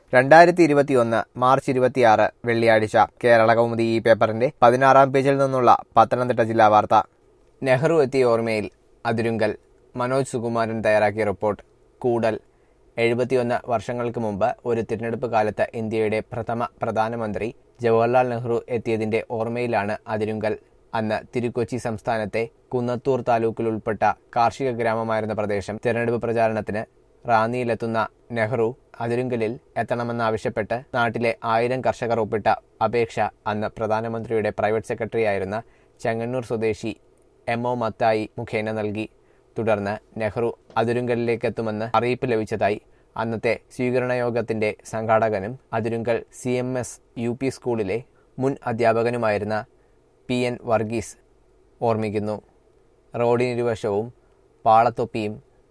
2021 March 26 വെള്ളിയാഴ്ച കേരളകൗമുദി ഈ പേപ്പറിന്റെ 16-ാം പേജിൽ നിന്നുള്ള പത്തനംതിട്ട ജില്ലാ വാർത്ത. നെഹ്റു എത്തിയ ഓർമ്മയിൽ അതിരുങ്കൽ. മനോജ് സുകുമാരൻ തയ്യാറാക്കിയ റിപ്പോർട്ട്. കൂടൽ. 71 വർഷങ്ങൾക്ക് മുമ്പ് ഒരു തിരഞ്ഞെടുപ്പ് കാലത്ത് ഇന്ത്യയുടെ പ്രഥമ പ്രധാനമന്ത്രി ജവഹർലാൽ നെഹ്റു എത്തിയതിന്റെ ഓർമ്മയിലാണ് അതിരുങ്കൽ. അന്ന് തിരുക്കൊച്ചി സംസ്ഥാനത്തെ കുന്നത്തൂർ താലൂക്കിൽ ഉൾപ്പെട്ട കാർഷിക ഗ്രാമമായിരുന്ന പ്രദേശം. തിരഞ്ഞെടുപ്പ് പ്രചാരണത്തിന് റാന്നിയിലെത്തുന്ന നെഹ്റു അതിരുങ്കലിൽ എത്തണമെന്നാവശ്യപ്പെട്ട് നാട്ടിലെ 1000 കർഷകർ ഒപ്പിട്ട അപേക്ഷ അന്ന് പ്രധാനമന്ത്രിയുടെ പ്രൈവറ്റ് സെക്രട്ടറിയായിരുന്ന ചെങ്ങന്നൂർ സ്വദേശി എം.ഒ. മത്തായി മുഖേന നൽകി. തുടർന്ന് നെഹ്റു അതിരുങ്കലിലേക്കെത്തുമെന്ന് അറിയിപ്പ് ലഭിച്ചതായി അന്നത്തെ സ്വീകരണയോഗത്തിന്റെ സംഘാടകനും അതിരുങ്കൽ CMS UP സ്കൂളിലെ മുൻ അധ്യാപകനുമായിരുന്ന P.N. വർഗീസ് ഓർമ്മിക്കുന്നു. റോഡിനിരുവശവും പാളത്തൊപ്പിയും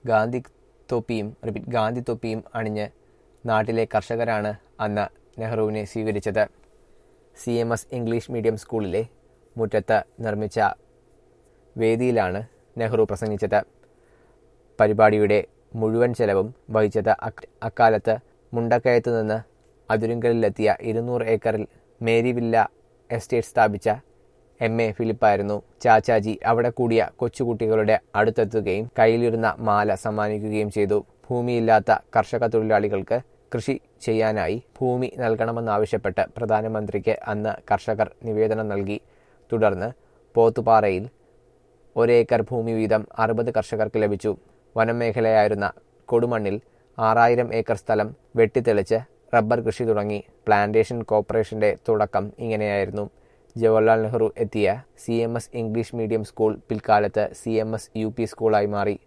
ഗാന്ധി തൊപ്പിയും അണിഞ്ഞ് നാട്ടിലെ കർഷകരാണ് അന്ന് നെഹ്റുവിനെ സ്വീകരിച്ചത്. CMS ഇംഗ്ലീഷ് മീഡിയം സ്കൂളിലെ മുറ്റത്ത് നിർമ്മിച്ച വേദിയിലാണ് നെഹ്റു പ്രസംഗിച്ചത്. പരിപാടിയുടെ മുഴുവൻ ചെലവും വഹിച്ചത് അക്കാലത്ത് മുണ്ടക്കയത്ത് നിന്ന് അതിരുങ്കലിലെത്തിയ 200 ഏക്കറിൽ മേരിവില്ല എസ്റ്റേറ്റ് സ്ഥാപിച്ച M.A. ഫിലിപ്പായിരുന്നു. ചാച്ചാജി അവിടെ കൂടിയ കൊച്ചുകുട്ടികളുടെ അടുത്തെത്തുകയും കയ്യിലിരുന്ന മാല സമ്മാനിക്കുകയും ചെയ്തു. ഭൂമിയില്ലാത്ത കർഷക തൊഴിലാളികൾക്ക് കൃഷി ചെയ്യാനായി ഭൂമി നൽകണമെന്നാവശ്യപ്പെട്ട് പ്രധാനമന്ത്രിക്ക് അന്ന് കർഷകർ നിവേദനം നൽകി. തുടർന്ന് പോത്തുപാറയിൽ 1 ഏക്കർ ഭൂമി വീതം 60 കർഷകർക്ക് ലഭിച്ചു. വനം മേഖലയായിരുന്ന കൊടുമണ്ണിൽ 6000 ഏക്കർ സ്ഥലം വെട്ടിത്തെളിച്ച് റബ്ബർ കൃഷി തുടങ്ങി. പ്ലാന്റേഷൻ കോർപ്പറേഷന്റെ തുടക്കം ഇങ്ങനെയായിരുന്നു. ജവഹർലാൽ നെഹ്റു എത്തിയ CMS ഇംഗ്ലീഷ് മീഡിയം സ്കൂൾ പിൽക്കാലത്ത് CMS UP സ്കൂളായി മാറി.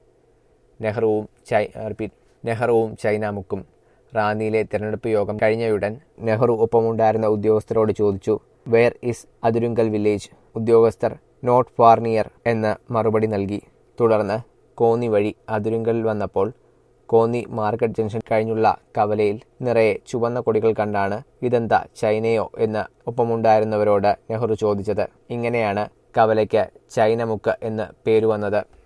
നെഹ്റുവും ചൈനാമുക്കും. റാന്നിയിലെ തിരഞ്ഞെടുപ്പ് യോഗം കഴിഞ്ഞയുടൻ നെഹ്റു ഒപ്പമുണ്ടായിരുന്ന ഉദ്യോഗസ്ഥരോട് ചോദിച്ചു, "വേർ ഇസ് അതിരുങ്കൽ വില്ലേജ്?" ഉദ്യോഗസ്ഥർ "നോട്ട് ഫാർ നിയർ" എന്ന് മറുപടി നൽകി. തുടർന്ന് കോന്നി വഴി അതിരുങ്കലിൽ വന്നപ്പോൾ കോന്നി മാർക്കറ്റ് ജംഗ്ഷൻ കഴിഞ്ഞുള്ള കവലയിൽ നിറയെ ചുവന്ന കൊടികൾ കണ്ടാണ് "ഇതെന്താ ചൈനയോ?" എന്ന് ഒപ്പമുണ്ടായിരുന്നവരോട് നെഹ്റു ചോദിച്ചത്. ഇങ്ങനെയാണ് കവലയ്ക്ക് ചൈനമുക്ക് എന്ന് പേരുവന്നത്.